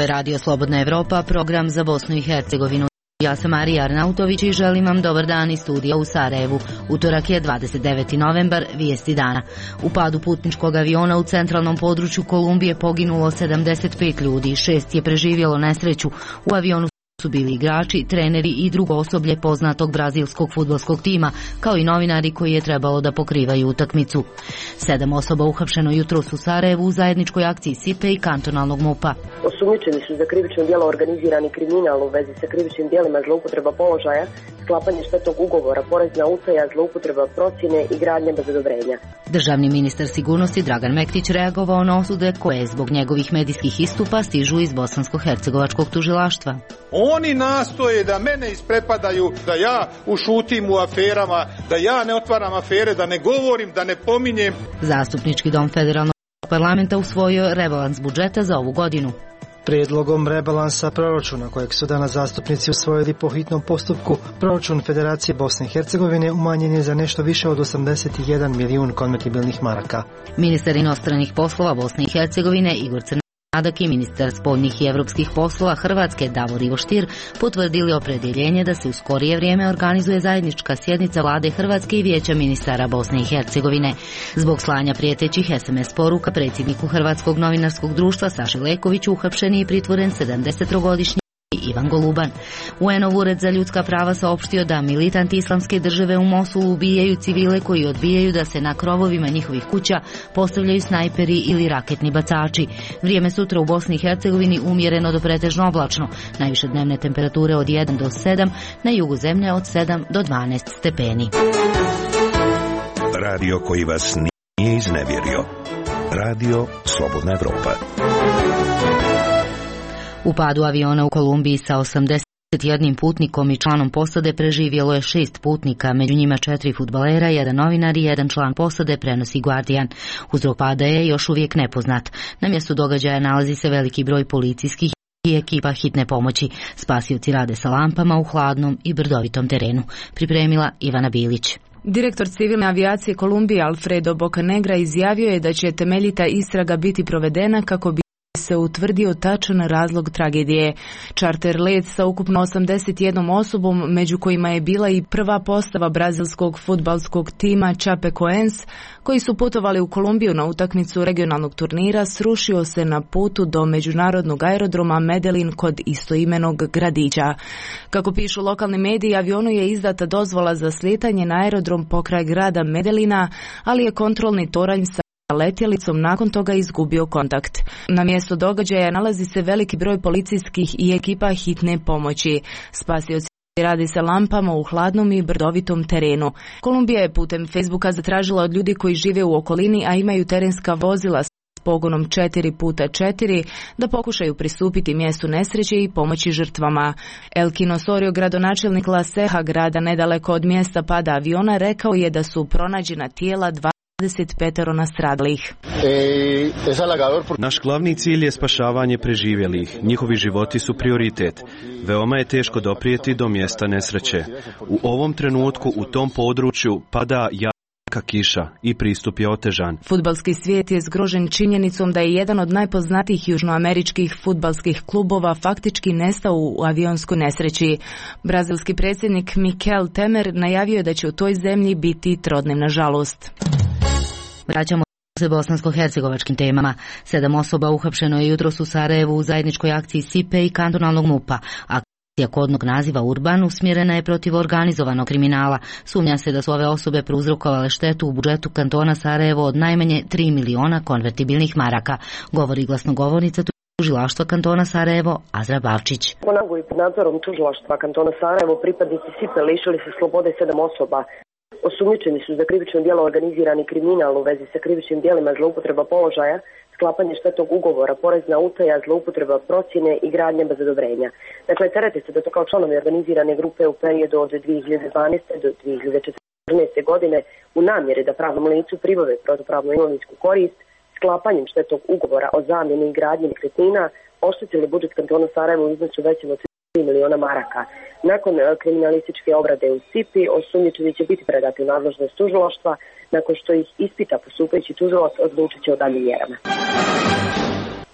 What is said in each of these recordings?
je Radio Slobodna Evropa, program za Bosnu i Hercegovinu. Ja sam Marija Arnautović i želim vam dobar dan iz studija u Sarajevu. Utorak je 29. novembar, vijesti dana. U padu putničkog aviona u centralnom području Kolumbije poginulo 75 ljudi, 6 je preživjelo nesreću. U avionu su bili igrači, treneri i drugo osoblje poznatog brazilskog fudbalskog tima, kao i novinari koji je trebalo da pokrivaju utakmicu. 7 osoba uhapšeno jutros u Sarajevu u zajedničkoj akciji SIPE i kantonalnog MUP-a. Osumnjičeni su za krivično djelo organizirani kriminal u vezi sa krivičnim djelima zloupotreba položaja, sklapanje štetnog ugovora, porezna utaja, zloupotreba procjene i gradnja bez odobrenja. Državni ministar sigurnosti Dragan Mektić reagovao na osude koje zbog njegovih medijskih istupa stižu iz bosansko-hercegovačkog tužilaštva. Oni nastoje da mene isprepadaju, da ja ušutim u aferama, da ja ne otvaram afere, da ne govorim, da ne pominjem. Zastupnički dom federalnog parlamenta usvojio rebalans budžeta za ovu godinu. Prijedlogom rebalansa proračuna kojeg su danas zastupnici usvojili po hitnom postupku, proračun Federacije Bosne i Hercegovine umanjen je za nešto više od 81 milijun konvertibilnih maraka. Ministar inostranih poslova Bosne i Hercegovine Igor Crnadak i ministar spoljnih i evropskih poslova Hrvatske Davor Ivo Stier potvrdili opredjeljenje da se u skorije vrijeme organizuje zajednička sjednica vlade Hrvatske i vijeća ministara Bosne i Hercegovine. Zbog slanja prijetećih SMS poruka predsjedniku Hrvatskog novinarskog društva Saši Lekoviću uhapšen i pritvoren 70-godišnji Ivan Goluban. UN-ov ured za ljudska prava saopštio da militanti islamske države u Mosulu ubijaju civile koji odbijaju da se na krovovima njihovih kuća postavljaju snajperi ili raketni bacači. Vrijeme sutra u Bosni i Hercegovini umjereno do pretežno oblačno. Najviše dnevne temperature od 1 do 7, na jugu zemlje od 7 do 12 stepeni. Radio koji vas nije iznevjerio. Radio Slobodna Evropa. U padu aviona u Kolumbiji sa 81 putnikom i članom posade preživjelo je 6 putnika, među njima 4 fudbalera, 1 novinar i 1 član posade, prenosi Guardian. Uzrok pada je još uvijek nepoznat. Na mjestu događaja nalazi se veliki broj policijskih i ekipa hitne pomoći. Spasioci rade sa lampama u hladnom i brdovitom terenu. Pripremila Ivana Bilić. Direktor civilne avijacije Kolumbije Alfredo Bocanegra izjavio je da će temeljita istraga biti provedena kako bi se utvrdio tačan razlog tragedije. Čarter let sa ukupno 81 osobom, među kojima je bila i prva postava brazilskog fudbalskog tima Chapecoense, koji su putovali u Kolumbiju na utakmicu regionalnog turnira, srušio se na putu do međunarodnog aerodroma Medellin kod istoimenog gradića. Kako pišu lokalni mediji, avionu je izdata dozvola za slijetanje na aerodrom pokraj grada Medellina, ali je kontrolni toranj sa letjelicom nakon toga izgubio kontakt. Na mjestu događaja nalazi se veliki broj policijskih i ekipa hitne pomoći. Spasioci radi se lampama u hladnom i brdovitom terenu. Kolumbija je putem Facebooka zatražila od ljudi koji žive u okolini, a imaju terenska vozila s pogonom 4x4 da pokušaju pristupiti mjestu nesreće i pomoći žrtvama. Elkin Osorio, gradonačelnik La Ceja, grada nedaleko od mjesta pada aviona, rekao je da su pronađena tijela 25 nastradalih. Naš glavni cilj je spašavanje preživjelih. Njihovi životi su prioritet. Veoma je teško doprijeti do mjesta nesreće. U ovom trenutku u tom području pada jaka kiša i pristup je otežan. Fudbalski svijet je zgrožen činjenicom da je jedan od najpoznatijih južnoameričkih fudbalskih klubova faktički nestao u avionskoj nesreći. Brazilski predsjednik Michel Temer najavio je da će u toj zemlji biti trodnevna žalost. Vraćamo se bosansko-hercegovačkim temama. 7 osoba uhapšeno je jutros u Sarajevu u zajedničkoj akciji SIPE i kantonalnog MUP-a. Akcija kodnog naziva Urban usmjerena je protiv organizovanog kriminala. Sumnja se da su ove osobe prouzrokovale štetu u budžetu kantona Sarajevo od najmanje 3 miliona konvertibilnih maraka, govori glasnogovornica tužilaštva kantona Sarajevo Azra Bavčić. Po nalogu i pod nadzorom tužilaštva kantona Sarajevo pripadnici SIPE lišili se slobode 7 osoba. Osumnjičeni su za krivično djelo organizirani kriminal u vezi sa krivičnim djelima zloupotreba položaja, sklapanje štetnog ugovora, porezna utaja, zloupotreba procjene i gradnja bez odobrenja. Dakle, terete se da to kao članovi organizirane grupe u periodu od 2012. do 2014. godine u namjeri da pravnom licu pribave protupravnu imovinsku korist, sklapanjem štetnog ugovora o zamjeni i gradnji nekretnina oštetili budžet kantona Sarajevo u iznosu većem od 3 miliona maraka. Nakon kriminalističke obrade u SIPI, osumnjičeni će biti predati u nadležnost tužilaštva, nakon što ih ispita postupajući tužilac odlučit će o daljnjim mjerama.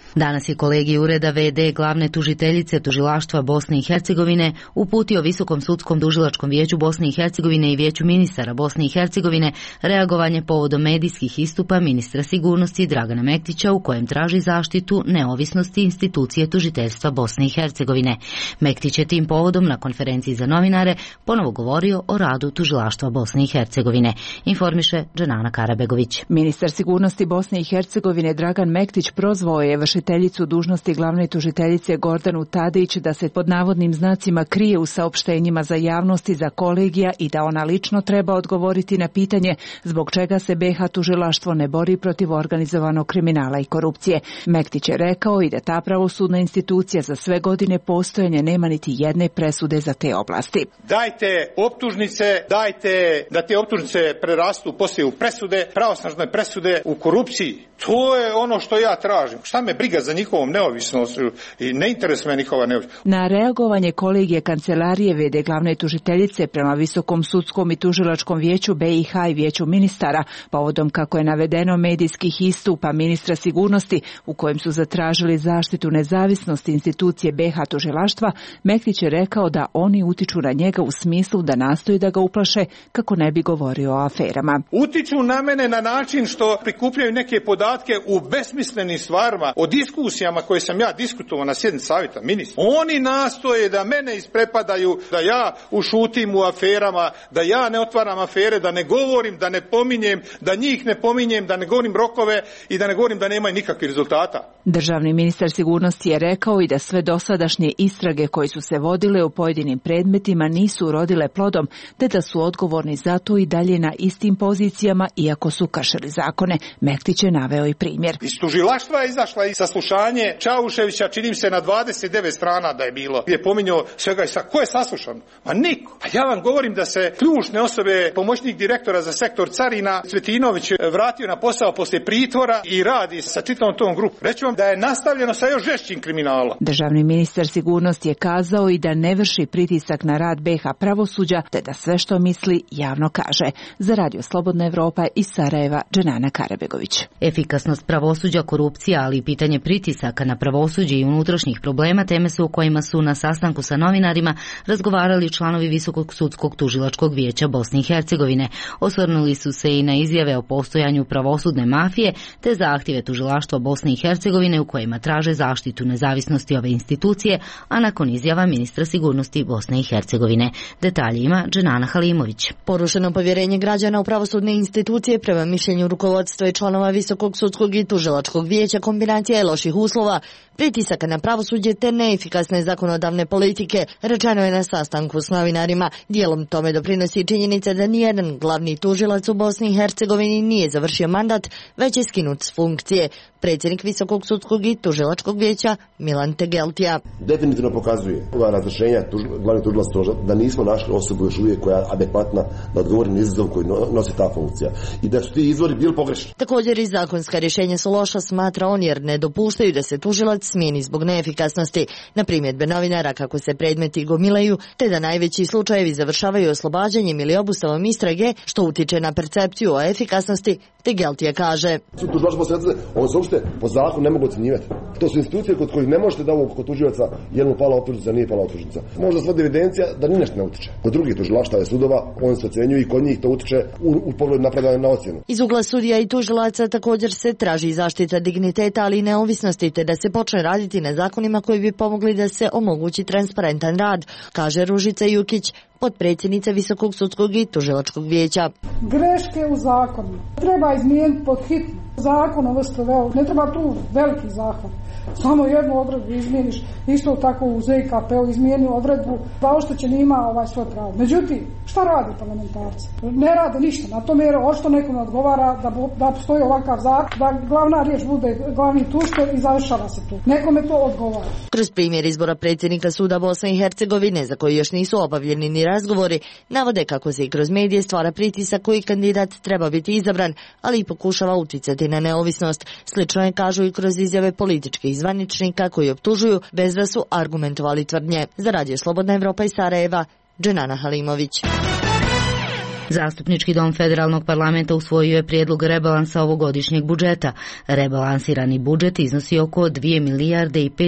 Danas je kolegij ureda VD glavne tužiteljice Tužilaštva Bosne i Hercegovine uputio Visokom sudskom tužilačkom vijeću Bosne i Hercegovine i vijeću ministara Bosne i Hercegovine reagovanje povodom medijskih istupa ministra sigurnosti Dragana Mektića u kojem traži zaštitu neovisnosti institucije tužiteljstva Bosne i Hercegovine. Mektić je tim povodom na konferenciji za novinare ponovo govorio o radu Tužilaštva Bosne i Hercegovine, informiše Dženana Karabegović. Ministar sigurnosti Bosne i Hercegovine Dragan Mektić prozvao je vršiteljicu dužnosti glavne tužiteljice Gordanu Tadić da se pod navodnim znacima krije u saopštenjima za javnosti za kolegija i da ona lično treba odgovoriti na pitanje zbog čega se BiH tužilaštvo ne bori protiv organizovanog kriminala i korupcije. Mektić je rekao i da ta pravosudna institucija za sve godine postojanja nema niti jedne presude za te oblasti. Dajte optužnice, dajte da te optužnice prerastu poslije u presude, pravosnažne presude u korupciji. To je ono što ja tražim. Šta me briga za njihovom neovisnošću i ne interesuje me njihova neovisnost. Na reagovanje kolegije kancelarije VD glavne tužiteljice prema Visokom sudskom i tužilačkom vijeću BiH i vijeću ministara, povodom kako je navedeno medijskih istupa ministra sigurnosti u kojem su zatražili zaštitu nezavisnosti institucije BiH tužilaštva, Mektić je rekao da oni utiču na njega u smislu da nastoji da ga uplaše kako ne bi govorio o aferama. Utiču na mene na način što prikupljaju neke podatke u besmislenim stvarima, o diskusijama koje sam ja diskutovao na sjednici savjeta ministra. Oni nastoje da mene isprepadaju, da ja ušutim u aferama, da ja ne otvaram afere, da ne govorim, da ne pominjem, da njih ne pominjem, da ne govorim rokove i da ne govorim da nemaju nikakvih rezultata. Državni ministar sigurnosti je rekao i da sve dosadašnje istrage koje su se vodile u pojedinim predmetima nisu urodile plodom, te da su odgovorni za to i dalje na istim pozicijama iako su kršili zakone. Mektić je naveo i primjer. Iz tužilaštva je izašla i saslušanje Čauševića, čini se na 29 strana da je bilo. Je pominjao svega i sa. Ko je saslušan? Ma niko. A ja vam govorim da se ključne osobe, pomoćnik direktora za sektor carina Cvetinović vratio na posao poslije pritvora i radi sa čitavom tom grupom. Reći vam da je nastavljeno sa još žešćim kriminalom. Državni ministar sigurnosti je kazao i da ne vrši pritisak na rad BiH pravosuđa, te da sve što misli javno kaže. Za Radio Slobodna Evropa iz Sarajeva, Dženana Karabegović. Efikasnost pravosuđa, korupcija, ali i pitanje pritisaka na pravosuđe i unutrašnjih problema teme su o kojima su na sastanku sa novinarima razgovarali članovi Visokog sudskog tužilačkog vijeća Bosne i Hercegovine. Osvrnuli su se i na izjave o postojanju pravosudne mafije te zahtjeve tužilaštva Bosne i Hercegovine u kojima traže zaštitu nezavisnosti ove institucije, a nakon izjava ministra sigurnosti Bosne i Hercegovine. Detalje ima Dženana Halimović. Porušeno povjerenje građana u pravosudne institucije prema mišljenju rukovodstva i članova Visokog sudskog i tužilačkog vijeća kombinacija je loših uslova, pritisaka na pravosuđe te neefikasne zakonodavne politike, rečeno je na sastanku s novinarima. Dijelom tome doprinosi činjenica da nijedan glavni tužilac u Bosni i Hercegovini nije završio mandat, već je skinut s funkcije. Predsjednik Visokog sudskog i tužilačkog vijeća Milan Tegeltija. Definitivno pokazuje ova razrješenja glavnih tužilaca da nismo našli osobu još uvijek koja je adekvatna da odgovori na izazov koji nosi ta funkcija i da su ti izvori bili pogrešni. Također i zakonska rješenja su loša, smatra on, jer ne dopuštaju da se tužilac smijeni zbog neefikasnosti, na primjedbe novinara kako se predmeti gomilaju, te da najveći slučajevi završavaju oslobađanjem ili obustavom istrage, što utiče na percepciju o efikasnosti, Tegeltija kaže. Oni se uopšte po zakonu ne mogu ocjenjivati. To su institucije kod kojih ne možete da ovo kod tužioca je li pala optužnica, nije pala optužnica. Možda svodi evidencija da ni nešto ne utiče. Kod drugih tužilaštava i sudova oni se ocjenjuju i kod njih to utiče u pogledu napravljanja na ocjenu. Iz ugla sudija i tužilaca također se traži zaštita digniteta, ali i neovisnosti, te da se počne raditi na zakonima koji bi pomogli da se omogući transparentan rad, kaže Ružica Jukić, potpredsjednica Visokog sudskog i tužilačkog vijeća. Greške u zakonu treba izmijeniti pod hitno. Zakon o VSTV-u, ne treba tu veliki zahvat. Samo jednu odredbu izmijeniš, isto tako u ZKP-u izmijeni odredbu da oštećen ima svoje pravo. Međutim, šta radi parlamentarci? Ne rade ništa. Na tome jer očito nekome odgovara da postoji ovakav zakon, da glavna riječ bude glavni tužitelj i završava se tu. Nekome to odgovara. Kroz primjer izbora predsjednika suda Bosne i Hercegovine, za koji još nisu obavljeni ni razgovori, navode kako se i kroz medije stvara pritisak koji kandidat treba biti izabran, ali i pokušava uticati na neovisnost. Slično je kažu i kroz izjave političkih zvaničnika koji optužuju bez da su argumentovali tvrdnje. Za Radio Slobodna Evropa iz Sarajeva, Dženana Halimović. Zastupnički dom Federalnog parlamenta usvojio je prijedlog rebalansa ovogodišnjeg budžeta. Rebalansirani budžet iznosi oko 2 milijarde i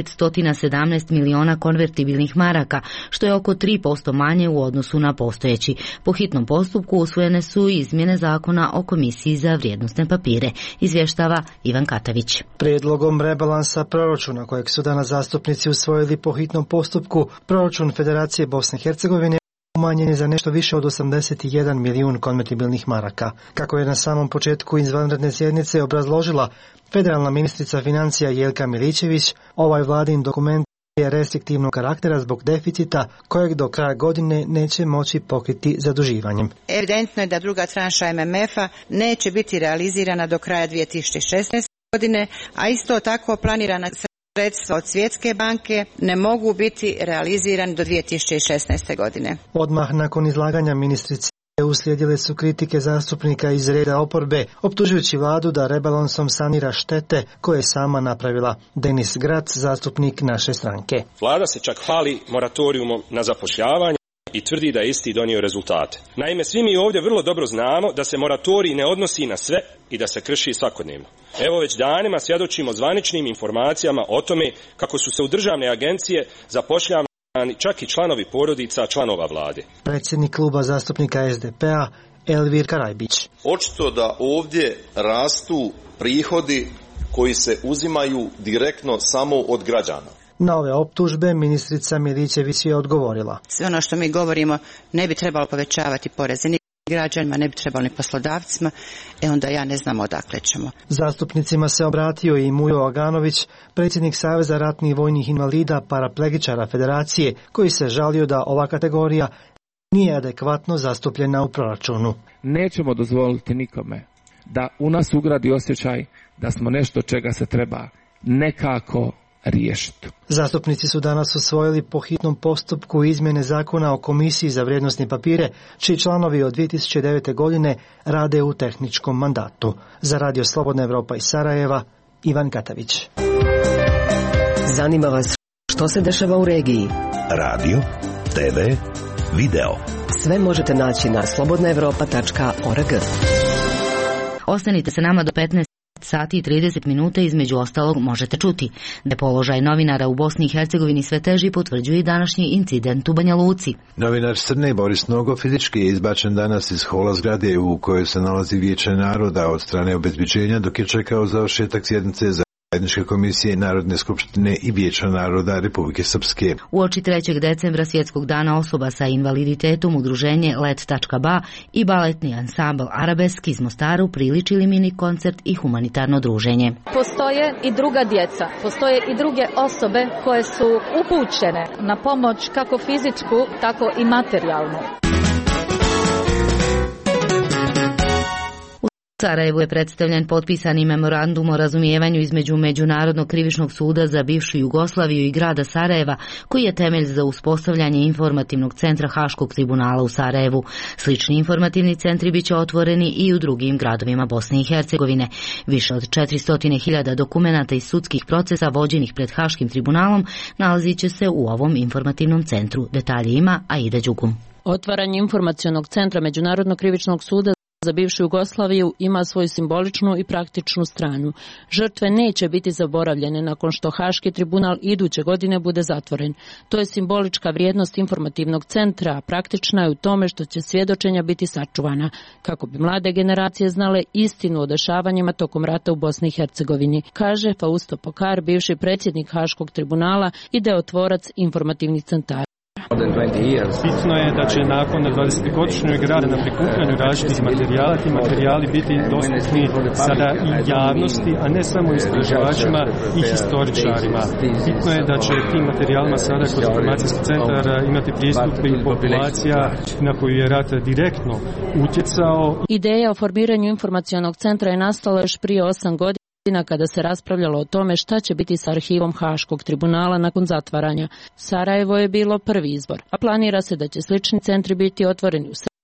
517 miliona konvertibilnih maraka, što je oko 3% manje u odnosu na postojeći. Po hitnom postupku usvojene su izmjene zakona o Komisiji za vrijednosne papire, izvještava Ivan Katavić. Prijedlogom rebalansa proračuna kojeg su danas zastupnici usvojili po hitnom postupku, proračun Federacije Bosne i Hercegovine umanjen je za nešto više od 81 milijun konvertibilnih maraka. Kako je na samom početku izvanredne sjednice obrazložila federalna ministrica financija Jelka Milićević, ovaj vladin dokument je restriktivnog karaktera zbog deficita kojeg do kraja godine neće moći pokriti zaduživanjem. Evidentno je da druga tranša MMF-a neće biti realizirana do kraja 2016. godine, a isto tako planirana sredstva od Svjetske banke ne mogu biti realizirani do 2016. godine. Odmah nakon izlaganja ministrice uslijedile su kritike zastupnika iz reda oporbe, optužujući vladu da rebalansom sanira štete koje je sama napravila. Denis Grac, zastupnik naše stranke. Vlada se čak hvali moratorijumom na zapošljavanje i tvrdi da je isti donio rezultate. Naime, svi mi ovdje vrlo dobro znamo da se moratorij ne odnosi na sve i da se krši svakodnevno. Evo već danima svjedočimo zvaničnim informacijama o tome kako su se u državne agencije zapošljavani čak i članovi porodica članova vlade. Predsjednik kluba zastupnika SDP-a Elvir Karajbić. Očito da ovdje rastu prihodi koji se uzimaju direktno samo od građana. Na ove optužbe ministrica Milićević je odgovorila. Sve ono što mi govorimo ne bi trebalo povećavati poreze ni građanima, ne bi trebalo ni poslodavcima, onda ja ne znam odakle ćemo. Zastupnicima se obratio i Mujo Aganović, predsjednik Saveza ratnih vojnih invalida paraplegičara Federacije, koji se žalio da ova kategorija nije adekvatno zastupljena u proračunu. Nećemo dozvoliti nikome da u nas ugradi osjećaj da smo nešto čega se treba nekako riješiti. Zastupnici su danas usvojili po hitnom postupku izmjene zakona o Komisiji za vrijednosne papire, čiji članovi od 2009. godine rade u tehničkom mandatu. Za Radio Slobodna Evropa iz Sarajeva, Ivan Katavić. Zanima vas što se dešava u regiji? Radio, TV, video. Sve možete naći na slobodnaevropa.org. Ostanite sa nama do 15 sati i 30 minuta, između ostalog možete čuti da je položaj novinara u Bosni i Hercegovini sve teži, potvrđuje i današnji incident u Banja Luci. Novinar Crne Boris Nogo fizički je izbačen danas iz hola zgrade u kojoj se nalazi Vijeće naroda od strane obezbeđenja dok je čekao završetak sjednice Zajedničke komisije Narodne skupštine i Vijeća naroda Republike Srpske. Uoči 3. decembra, svjetskog dana osoba sa invaliditetom, udruženje Let.ba i baletni ansambl Arabeski iz Mostaru priličili mini koncert i humanitarno druženje. Postoje i druga djeca, postoje i druge osobe koje su upućene na pomoć kako fizičku, tako i materijalnu. U Sarajevu je predstavljen potpisani memorandum o razumijevanju između Međunarodnog krivičnog suda za bivšu Jugoslaviju i grada Sarajeva, koji je temelj za uspostavljanje informativnog centra Haškog tribunala u Sarajevu. Slični informativni centri biće otvoreni i u drugim gradovima Bosne i Hercegovine. Više od 400.000 dokumenata iz sudskih procesa vođenih pred Haškim tribunalom nalazit će se u ovom informativnom centru. Detalje ima Aida Đugum. Otvaranje informacionog centra Međunarodnog krivičnog suda za bivšu Jugoslaviju ima svoju simboličnu i praktičnu stranu. Žrtve neće biti zaboravljene nakon što Haški tribunal iduće godine bude zatvoren. To je simbolička vrijednost informativnog centra, a praktična je u tome što će svjedočenja biti sačuvana, kako bi mlade generacije znale istinu o dešavanjima tokom rata u Bosni i Hercegovini, kaže Fausto Pokar, bivši predsjednik Haškog tribunala i deotvorac informativnih centara. Bitno je da će nakon 20-godišnjeg rada na prikupljanju različitih materijala, ti materijali biti dostupni sada i javnosti, a ne samo istraživačima i historičarima. Bitno je da će tim materijalima sada kroz informacijski centar imati pristup i populacija na koju je rat direktno utjecao. Ideja o formiranju informacionog centra je nastala još prije 8 godina, kada se raspravljalo o tome šta će biti s arhivom Haškog tribunala nakon zatvaranja. Sarajevo je bilo prvi izbor, a planira se da će slični centri biti otvoreni u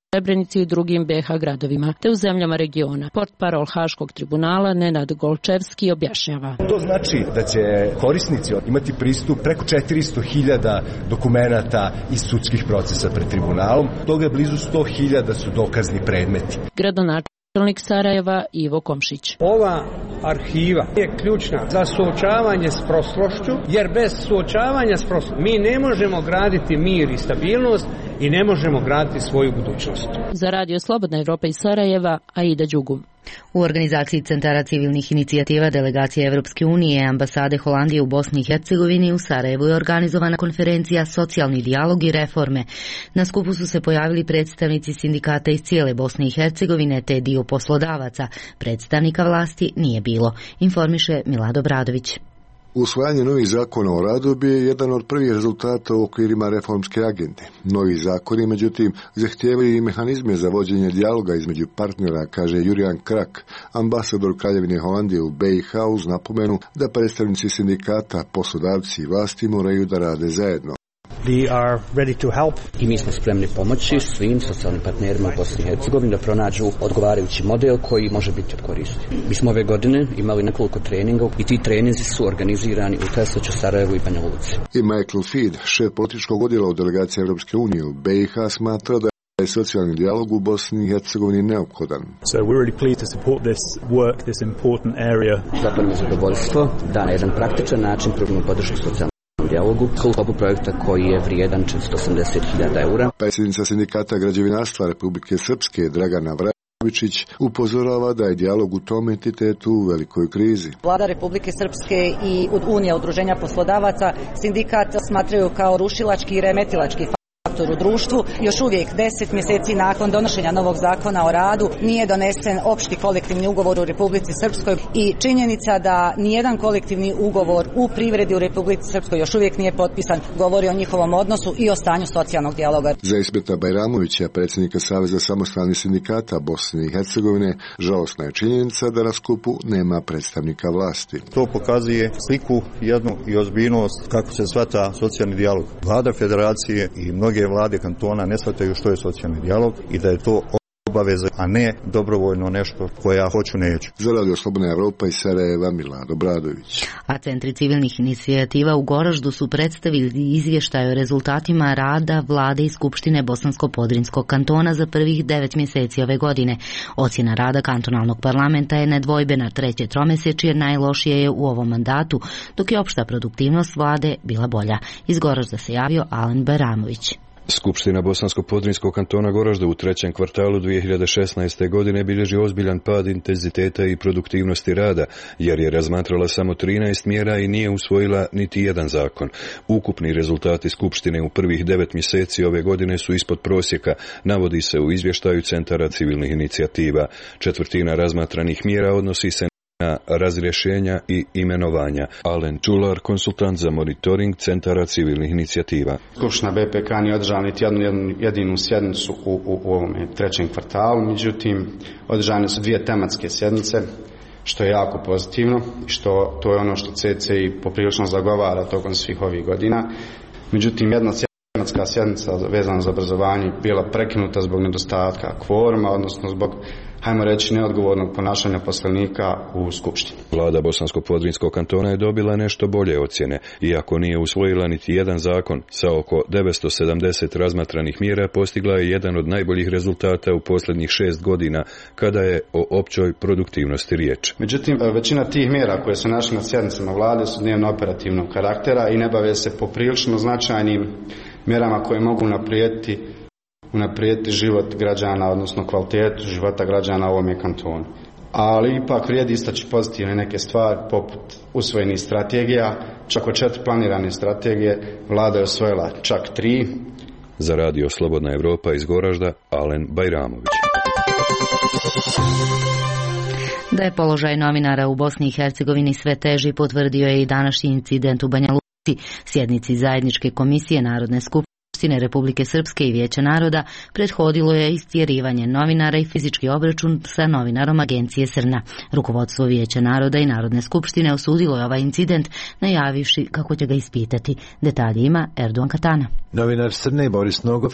Srebrenici i drugim BiH gradovima, te u zemljama regiona. Portparol Haškog tribunala Nenad Golčevski objašnjava. To znači da će korisnici imati pristup preko 400.000 dokumenata iz sudskih procesa pred tribunalom. Toga blizu 100.000 su dokazni predmeti. Gradonačelnik Sarajeva Ivo Komšić. Ova arhiva je ključna za suočavanje s prošlošću, jer bez suočavanja s prošlošću mi ne možemo graditi mir i stabilnost i ne možemo graditi svoju budućnost. Za Radio Slobodna Evropa iz Sarajeva, Aida Đugum. U organizaciji centara civilnih inicijativa delegacije Evropske unije i ambasade Holandije u Bosni i Hercegovini u Sarajevu je organizovana konferencija Socijalni dijalog i reforme. Na skupu su se pojavili predstavnici sindikata iz cijele Bosne i Hercegovine te dio poslodavaca. Predstavnika vlasti nije bilo, informiše Milado Bradović. Usvajanje novih zakona o radu bi je jedan od prvih rezultata u okvirima reformske agende. Novi zakoni, međutim, zahtijevaju i mehanizme za vođenje dijaloga između partnera, kaže Jurijan Krak, ambasador Kraljevine Holandije u BiH, uz napomenu da predstavnici sindikata, poslodavci i vlasti moraju da rade zajedno. We are ready to help. I mi smo spremni pomoći svim socijalnim partnerima u Bosni i Hercegovini da pronađu odgovarajući model koji može biti od koristi. Mi smo ove godine imali nekoliko treninga i ti treninzi su organizirani u Tesliću, Sarajevu i Banja Luci. I Michael Feed, šef političkog odjela u delegaciji Evropske unije u BiH, smatra da je socijalni dijalog u Bosni i Hercegovini neophodan. So we're really pleased to support this work, this important area. Zato nam je zadovoljstvo da na jedan praktičan način pružimo podršku socijalnom dijalogu u sklopu projekta koji je vrijedan 480.000 eura. Predsjednica sindikata građevinarstva Republike Srpske Dragana Vrabičić upozorava da je dijalog u tom entitetu u velikoj krizi. Vlada Republike Srpske i Unija udruženja poslodavaca sindikat smatraju kao rušilački i remetilački u društvu. Još uvijek 10 mjeseci nakon donošenja novog zakona o radu nije donesen opšti kolektivni ugovor u Republici Srpskoj i činjenica da nijedan kolektivni ugovor u privredi u Republici Srpskoj još uvijek nije potpisan govori o njihovom odnosu i o stanju socijalnog dijaloga. Za Ismeta Bajramovića, predsjednika Saveza samostalnih sindikata Bosne i Hercegovine, žalosna je činjenica da na skupu nema predstavnika vlasti. To pokazuje sliku jednu i ozbiljnost kako se shvata socijalni dijalog. Vlada federacije i mnoge vlade kantona ne shvataju što je socijalni dijalog i da je to obaveza, a ne dobrovoljno nešto koje ja hoću neću. Za Radio Slobodna Evropa iz Sarajeva, Milado Bradović. A centri civilnih inicijativa u Goraždu su predstavili izvještaj o rezultatima rada vlade i Skupštine Bosansko-Podrinskog kantona za prvih 9 mjeseci ove godine. Ocjena rada kantonalnog parlamenta je nedvojbena, treće tromjesečje najlošije je u ovom mandatu, dok je opšta produktivnost vlade bila bolja. Iz Goražda se javio Alen Bajramović. Skupština Bosansko-Podrinjskog kantona Goražda u trećem kvartalu 2016. godine bilježi ozbiljan pad intenziteta i produktivnosti rada, jer je razmatrala samo 13 mjera i nije usvojila niti jedan zakon. Ukupni rezultati Skupštine u prvih 9 mjeseci ove godine su ispod prosjeka, navodi se u izvještaju centara civilnih inicijativa. Četvrtina razmatranih mjera odnosi se na razrješenja i imenovanja. Alen Čular, konsultant za monitoring centara civilnih inicijativa. Skupština BPK nije održala niti jednu jedinu sjednicu u ovom trećem kvartalu, međutim održane su 2 tematske sjednice, što je jako pozitivno i što to je ono što CCI poprilično zagovara tokom svih ovih godina. Međutim, jedna tematska sjednica vezana za obrazovanje bila prekinuta zbog nedostatka kvoruma, odnosno zbog, hajmo reći, neodgovornog ponašanja poslanika u Skupštini. Vlada Bosansko-Podrinjskog kantona je dobila nešto bolje ocjene, iako nije usvojila niti jedan zakon, sa oko 970 razmatranih mjera postigla je jedan od najboljih rezultata u posljednjih 6 godina, kada je o općoj produktivnosti riječ. Međutim, većina tih mjera koje su našli na sjednicama vlade su dnevno operativnog karaktera i ne bave se poprilično značajnim mjerama koje mogu unaprijediti život građana, odnosno kvalitetu života građana u ovome kantonu. Ali ipak vrijedi istaći pozitivne neke stvari, poput usvojenih strategija. Čak od 4 planirane strategije vlada je osvojila čak 3. Za Radio Slobodna Evropa iz Goražda, Alen Bajramović. Da je položaj novinara u Bosni i Hercegovini sve teži, potvrdio je i današnji incident u Banja Luci. Sjednici zajedničke komisije Narodne skupštine Republike Srpske i Vijeća naroda prethodilo je istjerivanje novinara i fizički obračun sa novinarom agencije Srna. Rukovodstvo Vijeća naroda i Narodne skupštine osudilo je ovaj incident, najavivši kako će ga ispitati. Detalji ima Erdogan Katana. Novinar Srne Boris Nogo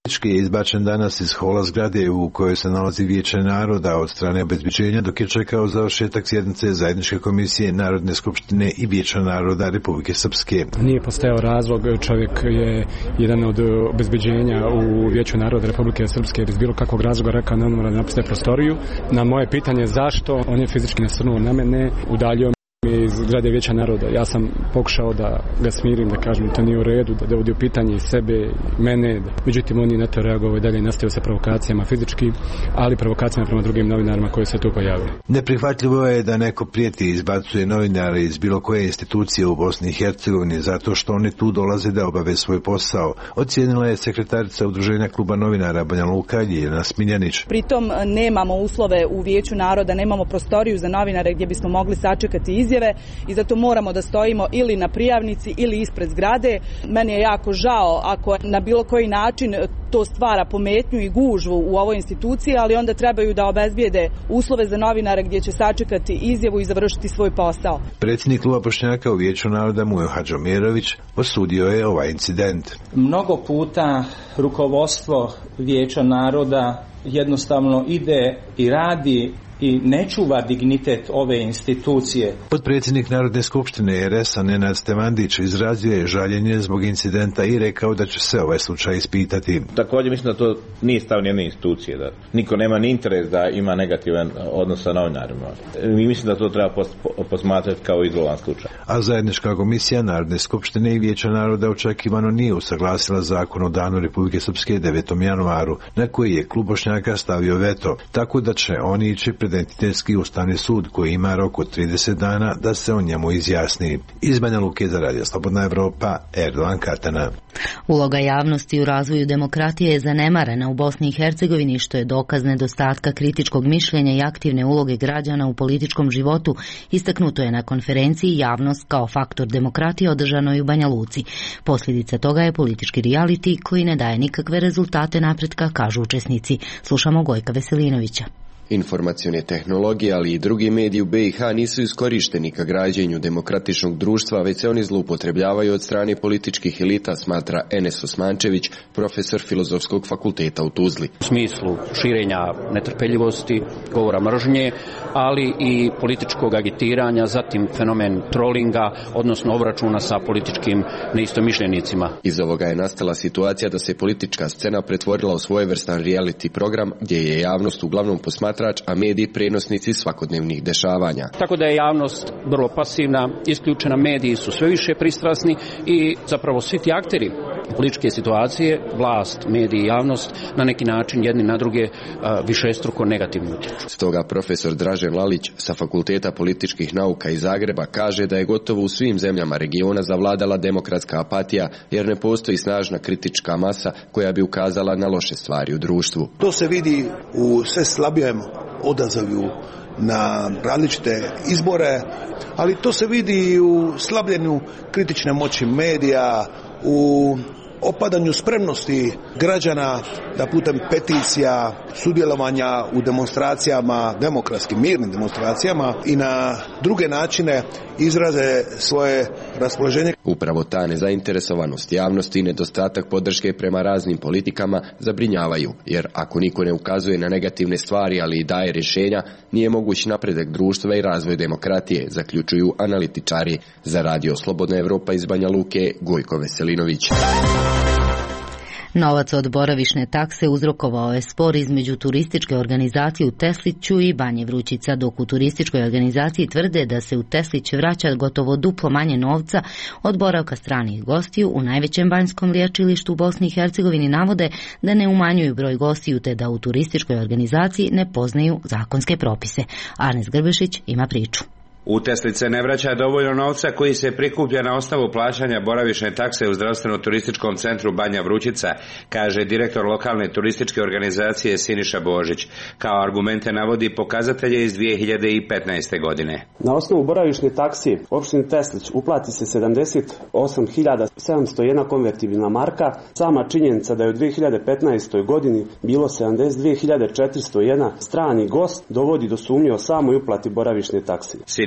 je izbačen danas iz hola zgrade u kojoj se nalazi Vijeće naroda od strane obezbeđenja dok je čekao završetak sjednice Zajedničke komisije Narodne skupštine i Vijeća naroda Republike Srpske. Nije postojao razlog, čovjek je jedan od obezbeđenja u Vijeću naroda Republike Srpske bez bilo kakvog razloga rekao ne mora da napuste prostoriju. Na moje pitanje zašto, on je fizički nasrnuo na mene, udaljio iz zgrade Vijeća naroda. Ja sam pokušao da ga smirim, da kažem to nije u redu, da dovodi u pitanje i sebe i mene. Međutim, on je na to reagovao i dalje nastavio sa provokacijama fizički, ali provokacijama prema drugim novinarima koji se tu pojavili. Neprihvatljivo je da neko prijeti i izbacuje novinare iz bilo koje institucije u Bosni i Hercegovini zato što oni tu dolaze da obave svoj posao. Ocijenila je sekretarica Udruženja kluba novinara Banja Luka Ljiljana Smiljanić. Pritom nemamo uslove u Vijeću naroda, nemamo prostoriju za novinare gdje bismo mogli sačekati izjave i zato moramo da stojimo ili na prijavnici ili ispred zgrade. Meni je jako žao ako na bilo koji način to stvara pometnju i gužvu u ovoj instituciji, ali onda trebaju da obezbijede uslove za novinare gdje će sačekati izjavu i završiti svoj posao. Predsjednik kluba Bošnjaka u Vijeću naroda Mujo Hadžomirović osudio je ovaj incident. Mnogo puta rukovodstvo Vijeća naroda jednostavno ide i radi i ne čuva dignitet ove institucije. Potpredsjednik Narodne skupštine RS-a Nenad Stevandić izrazio je žaljenje zbog incidenta i rekao da će se ovaj slučaj ispitati. Također mislim da to nije stav nijedne institucije, da niko nema ni interes da ima negativan odnos sa novinarima. I mislim da to treba posmatrati kao izolovan slučaj. A Zajednička komisija Narodne skupštine i Vijeća naroda očekivano nije usaglasila zakon o danu Republike Srpske 9. januaru, na koji je klub Bošnjaka stavio veto, tako da će oni ići pred entiteljski ustavni sud koji ima rok od 30 dana da se o njemu izjasni. Iz Banja Luke za Radio Slobodna Evropa, Erdogan Katana. Uloga javnosti u razvoju demokratije je zanemarena u Bosni i Hercegovini, što je dokaz nedostatka kritičkog mišljenja i aktivne uloge građana u političkom životu, istaknuto je na konferenciji Javnost kao faktor demokratije održanoj u Banja Luci. Posljedica toga je politički reality koji ne daje nikakve rezultate napretka, kažu učesnici. Slušamo Gojka Veselinovića. Informacione tehnologije, ali i drugi mediji u BiH nisu iskorišteni ka građenju demokratičnog društva, već se oni zloupotrebljavaju od strane političkih elita, smatra Enes Osmančević, profesor Filozofskog fakulteta u Tuzli. U smislu širenja netrpeljivosti, govora mržnje, ali i političkog agitiranja, zatim fenomen trollinga, odnosno obračuna sa političkim neistomišljenicima. Iz ovoga je nastala situacija da se politička scena pretvorila u svojevrstan reality program gdje je javnost uglavnom posmatrač, a mediji prenosnici svakodnevnih dešavanja. Tako da je javnost vrlo pasivna, isključena, mediji su sve više pristrasni i zapravo svi ti akteri političke situacije, vlast, mediji i javnost, na neki način jedni na druge višestruko negativno utječu. Stoga profesor Dražen Lalić sa Fakulteta političkih nauka iz Zagreba kaže da je gotovo u svim zemljama regiona zavladala demokratska apatija jer ne postoji snažna kritička masa koja bi ukazala na loše stvari u društvu. To se vidi u sve slabijem odazivu na različite izbore, ali to se vidi i u slabljenju kritične moći medija, u opadanju spremnosti građana da putem peticija, sudjelovanja u demonstracijama, demokratskim, mirnim demonstracijama i na druge načine izraze svoje raspoloženje. Upravo ta nezainteresovanost javnosti i nedostatak podrške prema raznim politikama zabrinjavaju, jer ako niko ne ukazuje na negativne stvari, ali i daje rješenja, nije moguć napredak društva i razvoj demokratije, zaključuju analitičari. Za Radio Slobodna Evropa iz Banja Luke, Gojko Veselinović. Novac od boravišne takse uzrokovao je spor između turističke organizacije u Tesliću i Banje Vrućica, dok u turističkoj organizaciji tvrde da se u Teslić vraća gotovo duplo manje novca od boravka stranih gostiju. U najvećem banjskom liječilištu u Bosni i Hercegovini navode da ne umanjuju broj gostiju te da u turističkoj organizaciji ne poznaju zakonske propise. Arnes Grbešić ima priču. U Teslice ne vraća dovoljno novca koji se prikuplja na osnovu plaćanja boravišne takse u zdravstveno-turističkom centru Banja Vrućica, kaže direktor lokalne turističke organizacije Siniša Božić. Kao argumente navodi pokazatelje iz 2015. godine. Na osnovu boravišne takse opštini Teslić uplati se 78.701 konvertibilna marka. Sama činjenica da je u 2015. godini bilo 72.401 strani gost dovodi do sumnje o samoj uplati boravišne takse.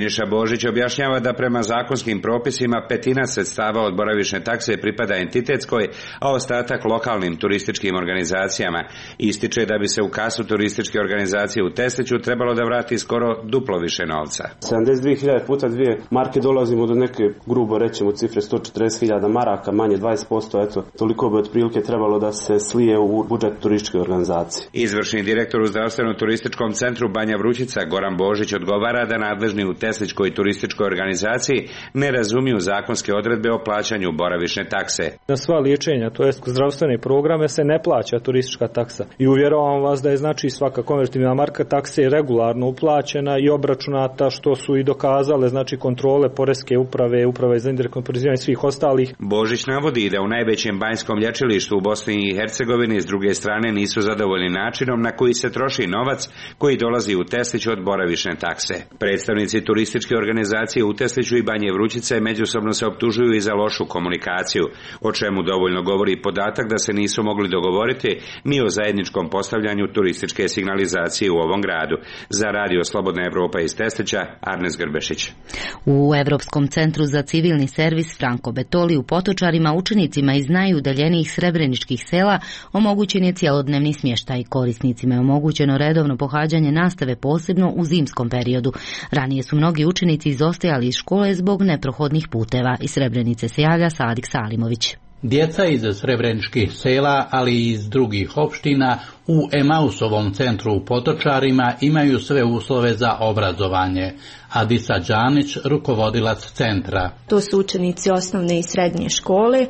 Siniša Božić objašnjava da prema zakonskim propisima 1/5 sredstava od boravišne takse pripada entitetskoj, a ostatak lokalnim turističkim organizacijama. Ističe da bi se u kasu turističke organizacije u Tesliću trebalo da vrati skoro duplo više novca. 72.000 puta 2 marke dolazimo do neke, grubo rećemo, cifre 140.000 maraka, manje 20%, eto, toliko bi otprilike trebalo da se slije u budžet turističke organizacije. Izvršni direktor u zdravstveno-turističkom centru Banja Vrućica Goran Božić odgovara da nadležni u Teslićkoj turističkoj organizaciji ne razumiju zakonske odredbe o plaćanju boravišne takse. Na sva liječenja, to jest zdravstvene programe, se ne plaća turistička taksa. I uvjeravam vas da je znači svaka konvertibilna marka takse regularno uplaćena i obračunata, što su i dokazale znači kontrole poreske uprave, uprave za indirektno oporezivanje i svih ostalih. Božić navodi da u najvećem banjskom lječilištu u Bosni i Hercegovini s druge strane nisu zadovoljni načinom na koji se troši novac koji dolazi u Teslić od boravišne takse. Predstavnici turističke organizacije u Tesliću i Banje Vrućice međusobno se optužuju i za lošu komunikaciju, o čemu dovoljno govori podatak da se nisu mogli dogovoriti ni o zajedničkom postavljanju turističke signalizacije u ovom gradu. Za Radio Slobodna Evropa iz Teslića, Arnes Grbešić. U Evropskom centru za civilni servis Franko Betoli u Potočarima učenicima iz najudaljenijih srebreničkih sela omogućen je cjelodnevni smještaj. Korisnicima je omogućeno redovno pohađanje nastave, posebno u zimskom periodu. Ranije su mnogi učenici izostajali iz škole zbog neprohodnih puteva. Iz Srebrenice se javlja Sadik Salimović. Djeca iz srebreničkih sela, ali i iz drugih opština u Emausovom centru u Potočarima imaju sve uslove za obrazovanje. Adisa Đanić, rukovodilac centra. To su učenici osnovne i srednje škole.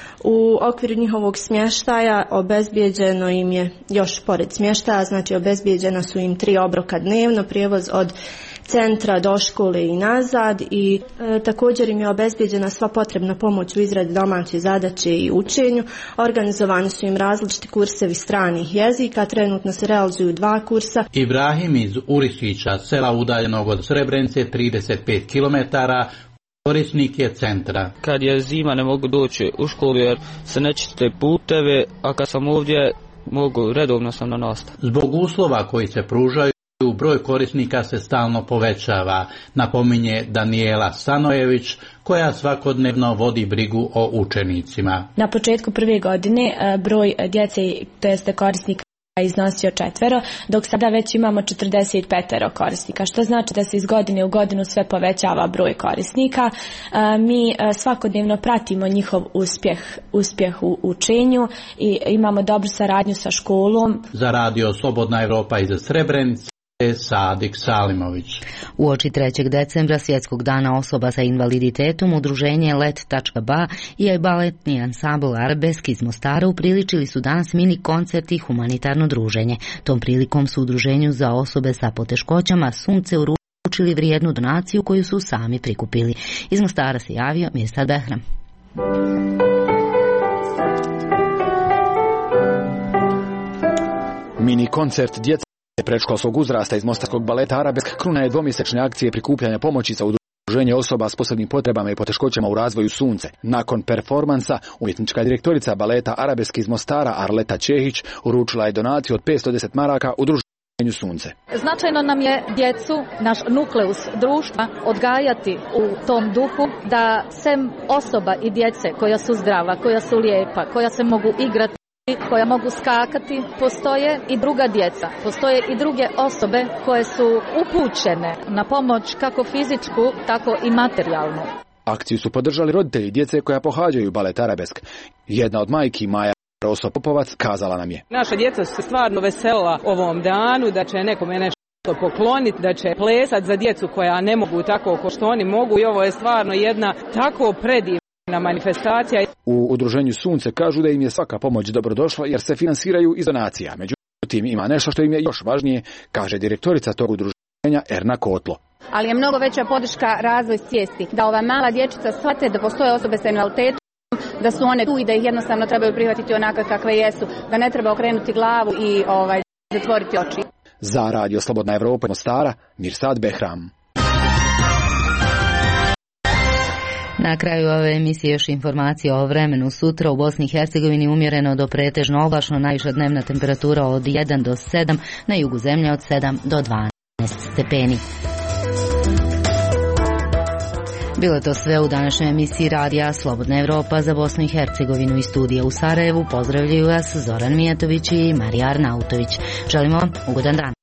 U okviru njihovog smještaja obezbijeđeno im je, još pored smještaja, znači obezbijeđena su im 3 obroka dnevno, prijevoz od centra do škole i nazad i također im je obezbijeđena sva potrebna pomoć u izradi domaće zadaće i učenju. Organizovani su im različiti kursevi stranih jezika, trenutno se realizuju 2 kursa. Ibrahim iz Urisića, sela udaljenog od Srebrenice 35 km, korisnik je centra. Kad je zima ne mogu doći u školu jer se ne čiste puteve, a kad sam ovdje mogu, redovno sam na nastavi. Zbog uslova koji se pružaju, broj korisnika se stalno povećava, napominje Daniela Stanojević, koja svakodnevno vodi brigu o učenicima. Na početku prve godine broj djece, to jest korisnika, iznosio 4, dok sada već imamo 45 korisnika, što znači da se iz godine u godinu sve povećava broj korisnika. Mi svakodnevno pratimo njihov uspjeh u učenju i imamo dobru saradnju sa školom. Za Radio Slobodna Evropa iz Srebrenice, Sadik Salimović. Uoči 3. decembra, svjetskog dana osoba sa invaliditetom, udruženje Let.ba i baletni ansambl Arabeski iz Mostara upriličili su danas mini koncert i humanitarno druženje. Tom prilikom su udruženju za osobe sa poteškoćama Sunce uručili vrijednu donaciju koju su sami prikupili. Iz Mostara se javio Mirsad Behram. Mini koncert djece predškolskog uzrasta iz mostarskog baleta Arabesk kruna je dvomjesečne akcije prikupljanja pomoći za udruženje osoba s posebnim potrebama i poteškoćama u razvoju Sunce. Nakon performansa, umjetnička direktorica baleta Arabesk iz Mostara Arleta Čehić uručila je donaciju od 510 maraka udruženju Sunce. Značajno nam je djecu, naš nukleus društva, odgajati u tom duhu da sem osoba i djece koja su zdrava, koja su lijepa, koja se mogu igrati, koja mogu skakati, postoje i druga djeca, postoje i druge osobe koje su upućene na pomoć kako fizičku, tako i materijalnu. Akciju su podržali roditelji djece koja pohađaju balet Arabesk. Jedna od majki, Maja Roso Popovac, kazala nam je: naša djeca su stvarno vesela ovom danu, da će nekome nešto pokloniti, da će plesati za djecu koja ne mogu tako kao što oni mogu, i ovo je stvarno jedna tako predivna manifestacija. U udruženju Sunce kažu da im je svaka pomoć dobrodošla jer se finansiraju iz donacija. Međutim, ima nešto što im je još važnije, kaže direktorica tog udruženja Erna Kotlo. Ali je mnogo veća podrška razvoj svijesti, da ova mala dječica shvate da postoje osobe sa invaliditetom, da su one tu i da ih jednostavno trebaju prihvatiti onakve kakve jesu, da ne treba okrenuti glavu i zatvoriti oči. Za Radio Slobodna Evropa Mostara, Mirsad Behram. Na kraju ove emisije još informacija o vremenu. Sutra u Bosni i Hercegovini umjereno do pretežno oblačno, najviša dnevna temperatura od 1 do 7, na jugu zemlje od 7 do 12 stepeni. Bilo je to sve u današnjoj emisiji radija Slobodna Evropa za Bosnu i Hercegovinu. Iz studija u Sarajevu pozdravljaju vas Zoran Mijatović i Marija Arnautović. Želimo vam ugodan dan.